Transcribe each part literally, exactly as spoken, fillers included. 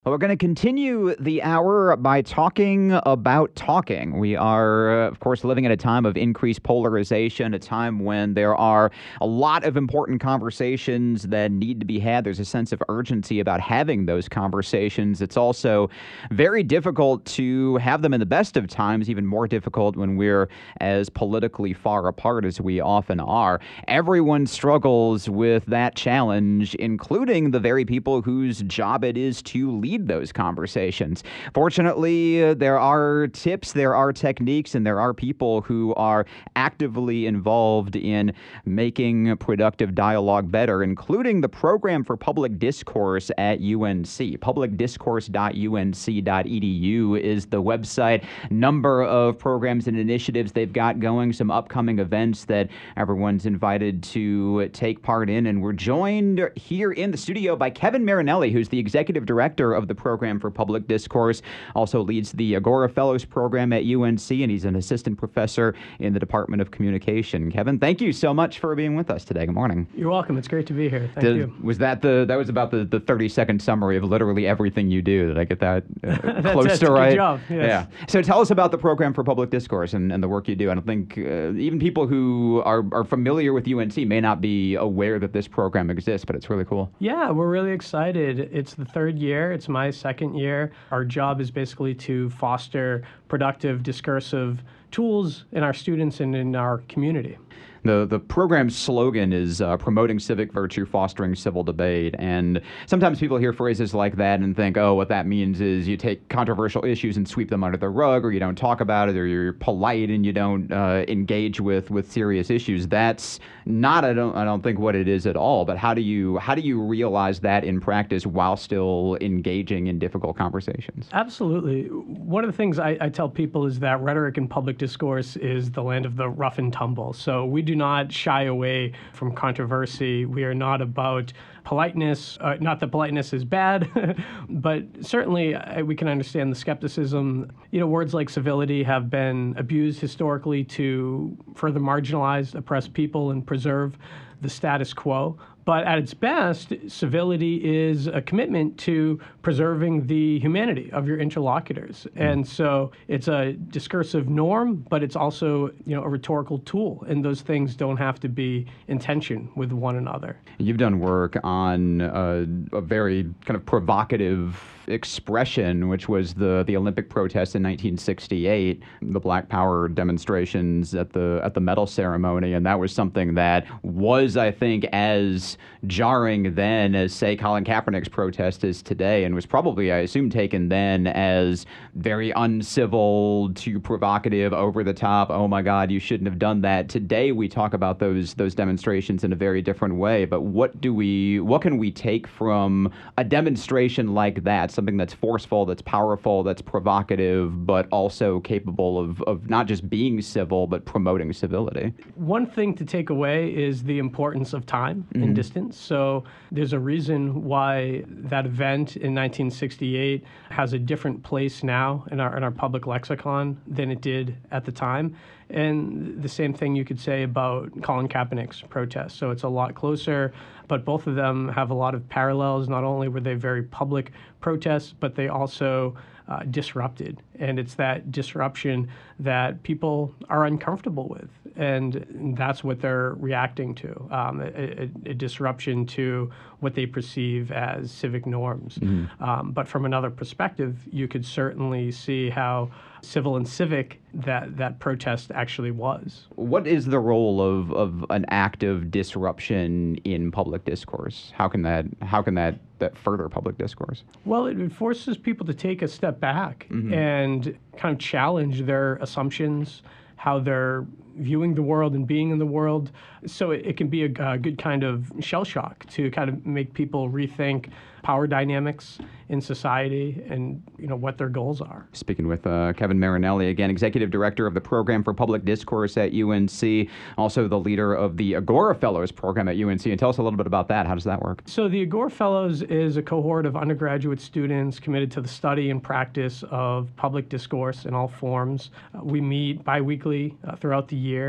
Well, we're going to continue the hour by talking about talking. We are, uh, of course, living at a time of increased polarization, a time when there are a lot of important conversations that need to be had. There's a sense of urgency about having those conversations. It's also very difficult to have them in the best of times, even more difficult when we're as politically far apart as we often are. Everyone struggles with that challenge, including the very people whose job it is to lead those conversations. Fortunately, uh, there are tips, there are techniques, and there are people who are actively involved in making productive dialogue better, including the Program for Public Discourse at U N C. public discourse dot u n c dot e d u is the website. Number of programs and initiatives they've got going, some upcoming events that everyone's invited to take part in. And we're joined here in the studio by Kevin Marinelli, who's the executive director of the Program for Public Discourse, also leads the Agora Fellows program at U N C, and he's an assistant professor in the Department of Communication. Kevin, thank you so much for being with us today. Good morning. You're welcome. It's great to be here. Thank Did, you. Was that the that was about the, the thirty second summary of literally everything you do? Did I get that uh, that's, close that's to a right? Good job. Yes. Yeah. So tell us about the Program for Public Discourse and, and the work you do. I don't think uh, even people who are, are familiar with U N C may not be aware that this program exists, but it's really cool. Yeah, we're really excited. It's the third year. It's my second year. Our job is basically to foster productive, discursive tools in our students and in our community. The the program's slogan is uh, promoting civic virtue, fostering civil debate. And sometimes people hear phrases like that and think, oh, what that means is you take controversial issues and sweep them under the rug, or you don't talk about it, or you're polite and you don't uh, engage with, with serious issues. That's not, I don't I don't think, what it is at all. But how do you how do you realize that in practice while still engaging in difficult conversations? Absolutely. One of the things I, I tell people is that rhetoric in public discourse is the land of the rough and tumble. So we do not shy away from controversy. We are not about politeness. Uh, not that politeness is bad, but certainly uh, we can understand the skepticism. You know, words like civility have been abused historically to further marginalize oppressed people and preserve the status quo. But at its best, civility is a commitment to preserving the humanity of your interlocutors. And so it's a discursive norm, but it's also, you know, a rhetorical tool. And those things don't have to be in tension with one another. You've done work on uh, a very kind of provocative expression, which was the the Olympic protests in nineteen sixty-eight, the Black Power demonstrations at the at the medal ceremony, and that was something that was, I think, as jarring then as, say, Colin Kaepernick's protest is today, and was probably, I assume, taken then as very uncivil, too provocative, over the top. Oh my God, you shouldn't have done that. Today we talk about those those demonstrations in a very different way. But what do we what can we take from a demonstration like that? Something that's forceful, that's powerful, that's provocative, but also capable of, of not just being civil, but promoting civility. One thing to take away is the importance of time mm-hmm. and distance. So there's a reason why that event in nineteen sixty-eight has a different place now in our in our public lexicon than it did at the time. And the same thing you could say about Colin Kaepernick's protest. So it's a lot closer, but both of them have a lot of parallels. Not only were they very public protests, but they also uh, disrupted. And it's that disruption that people are uncomfortable with. And that's what they're reacting to, um, a, a, a disruption to what they perceive as civic norms. Mm-hmm. Um, but from another perspective, you could certainly see how civil and civic that that protest actually was. What is the role of, of an active disruption in public discourse? How can that how can that, that further public discourse? Well, it forces people to take a step back mm-hmm. and kind of challenge their assumptions, how they're viewing the world and being in the world. So it, it can be a, a good kind of shell shock to kind of make people rethink power dynamics in society and, you know, what their goals are. Speaking with uh, Kevin Marinelli, again, Executive Director of the Program for Public Discourse at U N C, also the leader of the Agora Fellows program at U N C. And tell us a little bit about that. How does that work? So the Agora Fellows is a cohort of undergraduate students committed to the study and practice of public discourse in all forms. Uh, we meet biweekly uh, throughout the year.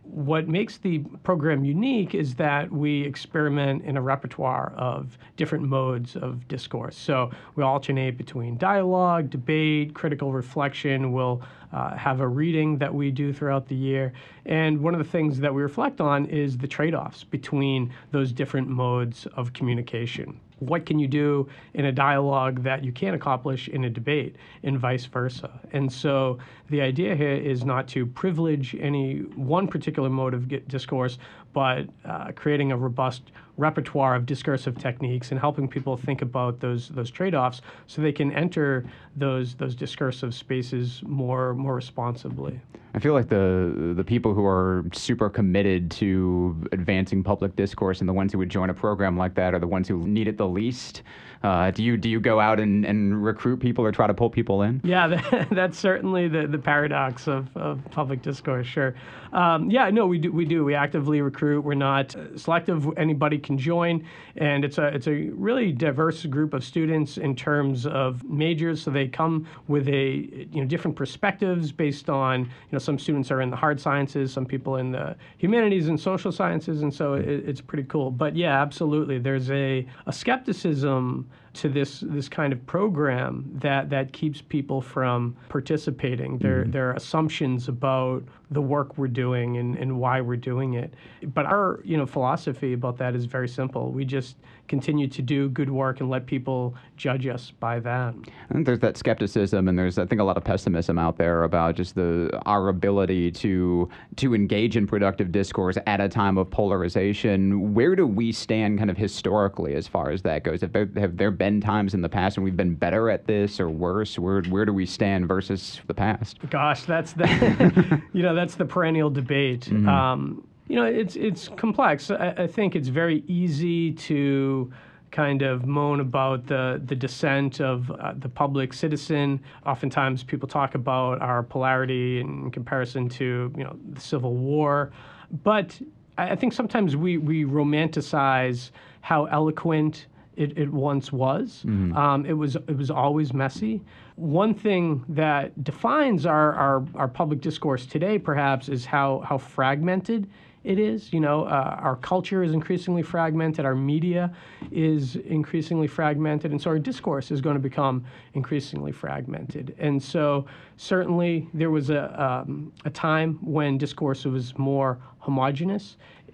what makes the program unique is that we experiment in a repertoire of different modes of discourse. So we alternate between dialogue, debate, critical reflection. We'll uh, have a reading that we do throughout the year. And one of the things that we reflect on is the trade-offs between those different modes of communication. What can you do in a dialogue that you can't accomplish in a debate, and vice versa? And so the idea here is not to privilege any one particular mode of discourse, but uh, creating a robust repertoire of discursive techniques and helping people think about those those trade-offs so they can enter those those discursive spaces more more responsibly. I feel like the the people who are super committed to advancing public discourse and the ones who would join a program like that are the ones who need it the least. Uh, do you do you go out and, and recruit people or try to pull people in? Yeah, that, that's certainly the, the paradox of, of public discourse, sure. Um, yeah, no, we do we do. We actively recruit. We're not selective. Anybody can join, and it's a it's a really diverse group of students in terms of majors. So they come with a you know different perspectives based on you know some students are in the hard sciences, some people in the humanities and social sciences, and so it, it's pretty cool. But yeah, absolutely, there's a a skepticism to this this kind of program that that keeps people from participating. There Mm-hmm. there are assumptions about the work we're doing and, and why we're doing it. But our you know philosophy about that is very simple. We just continue to do good work and let people judge us by that. I think there's that skepticism, and there's I think a lot of pessimism out there about just the our ability to to engage in productive discourse at a time of polarization. Where do we stand, kind of historically, as far as that goes? Have there, have there been times in the past when we've been better at this or worse? Where where do we stand versus the past? Gosh, that's the you know that's the perennial debate. Mm-hmm. Um, you know, it's it's complex. I, I think it's very easy to kind of moan about the the descent of uh, the public citizen. Oftentimes, people talk about our polarity in comparison to you know the Civil War, but I, I think sometimes we we romanticize how eloquent It, it once was. Mm-hmm. Um, it was it was always messy. One thing that defines our, our, our public discourse today, perhaps, is how how fragmented it is. You know, uh, our culture is increasingly fragmented. Our media is increasingly fragmented, and so our discourse is going to become increasingly fragmented. And so, certainly, there was a um, a time when discourse was more homogeneous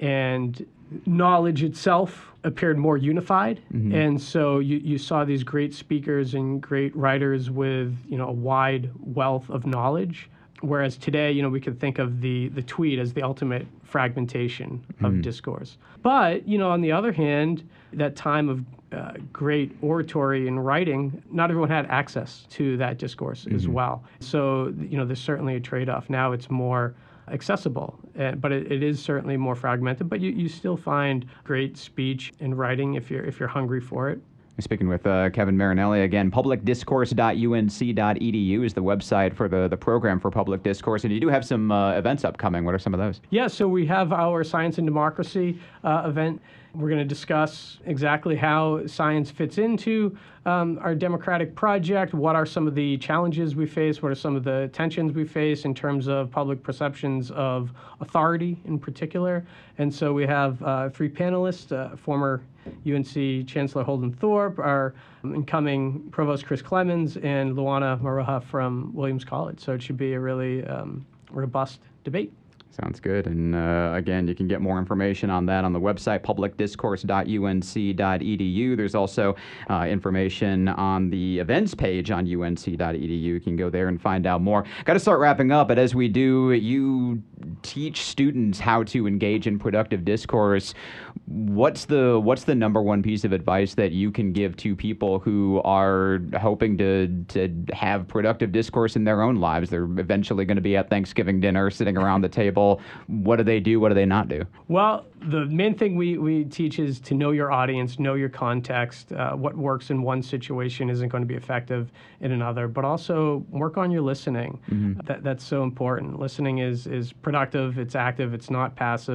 and knowledge itself appeared more unified. Mm-hmm. And so you, you saw these great speakers and great writers with, you know, a wide wealth of knowledge. Whereas today, you know, we could think of the, the tweet as the ultimate fragmentation of mm-hmm. discourse. But, you know, on the other hand, that time of uh, great oratory and writing, not everyone had access to that discourse mm-hmm. as well. So, you know, there's certainly a trade-off. Now it's more accessible, uh, but it, it is certainly more fragmented. But you, you still find great speech and writing if you're if you're hungry for it. We're speaking with uh, Kevin Marinelli again. public discourse dot U N C dot E D U is the website for the, the program for public discourse, and you do have some uh, events upcoming. What are some of those? Yeah, so we have our Science and Democracy uh, event. We're going to discuss exactly how science fits into um, our democratic project. What are some of the challenges we face? What are some of the tensions we face in terms of public perceptions of authority in particular? And so we have uh, three panelists, uh, former U N C Chancellor Holden Thorpe, our incoming Provost Chris Clemens, and Luana Maroja from Williams College. So it should be a really um, robust debate. Sounds good. And uh, again, you can get more information on that on the website, public discourse dot U N C dot E D U. There's also uh, information on the events page on U N C dot E D U. You can go there and find out more. Got to start wrapping up, but as we do, you teach students how to engage in productive discourse. What's the what's the number one piece of advice that you can give to people who are hoping to to have productive discourse in their own lives? They're eventually going to be at Thanksgiving dinner, sitting around the table. What do they do? What do they not do? Well, the main thing we, we teach is to know your audience, know your context. Uh, what works in one situation isn't going to be effective in another, but also work on your listening. Mm-hmm. That, that's so important. Listening is, is productive, it's active, it's not passive.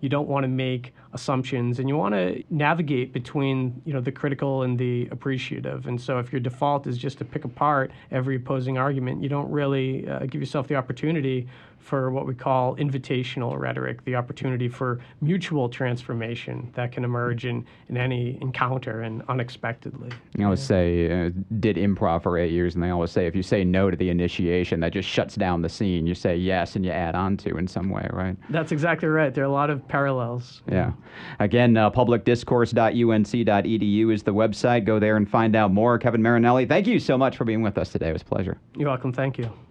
you don't want to make assumptions, and you want to navigate between, you know, the critical and the appreciative. And so if your default is just to pick apart every opposing argument, you don't really uh, give yourself the opportunity for what we call invitational rhetoric, the opportunity for mutual transformation that can emerge in, in any encounter and unexpectedly. I always say, uh, did improv for eight years, and they always say if you say no to the initiation, that just shuts down the scene. You say yes, and you add on to in some way, right? That's exactly right. There are a lot of parallels. Yeah. Again, uh, public discourse dot U N C dot E D U is the website. Go there and find out more. Kevin Marinelli, thank you so much for being with us today. It was a pleasure. You're welcome. Thank you.